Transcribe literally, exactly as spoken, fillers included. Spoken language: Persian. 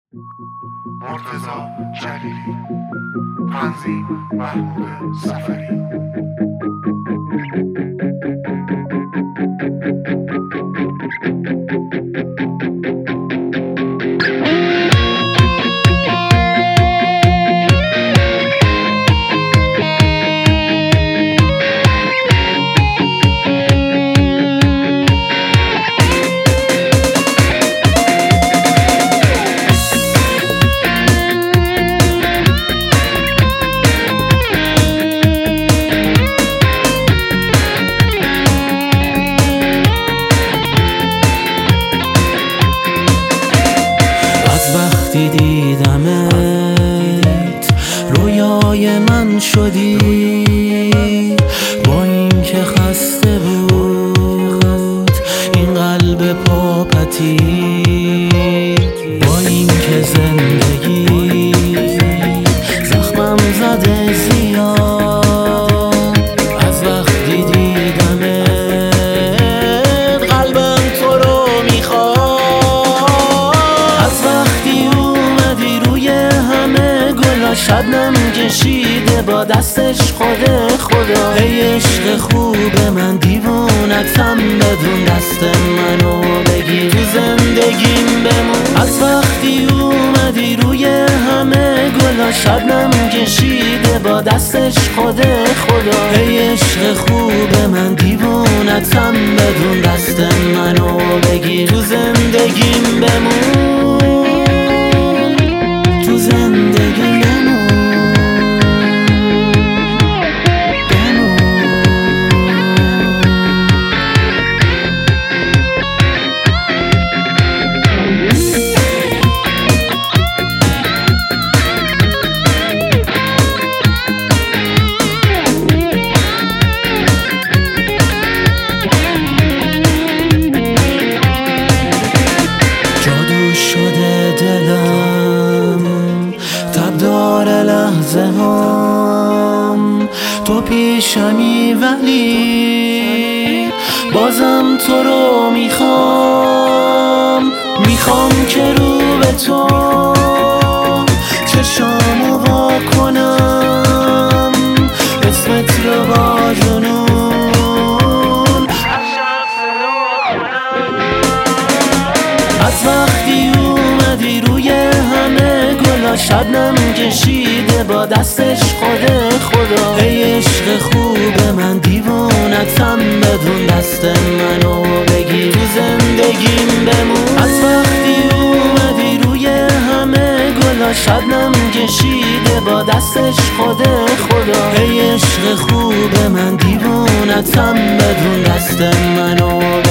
مرتضی جلیلی، تنظیم محمود سفری. وقتی دیدمت رویای من شدی، با این که خسته بود این قلب پاپتی، با این که زندگی زخمم زده زیاد. از وقتی دیدمت قلبم تو رو میخواد. از وقتی شبنم کشیده با دستش خود خدا، ای عشق خوب من دیوونتم، بدون دست منو بگیر تو زندگیم بمون. از وقتی اومدی روی همه گلا، شبنم کشیده با دستش خود خدا، ای عشق خوب من دیوونتم، بدون دست منو بگیر تو زندگیم بمون، تو زندگیم بمون. داره لحظه هم تو پیشمی، ولی بازم تو رو میخوام. میخوام که رو به تو چشامو وا کنم، اسمت رو با جنون از وقتی اومدی روی همه گلا، شبنم کشیده با دستش خود خدا، ای عشق خوب من دیوونتم، بدون دست منو بگیر تو زندگیم بمون. از وقتی اومدی روی همه گلا، شبنم کشیده با دستش خود خدا، ای عشق خوب من دیوونتم، بدون دست منو بگیر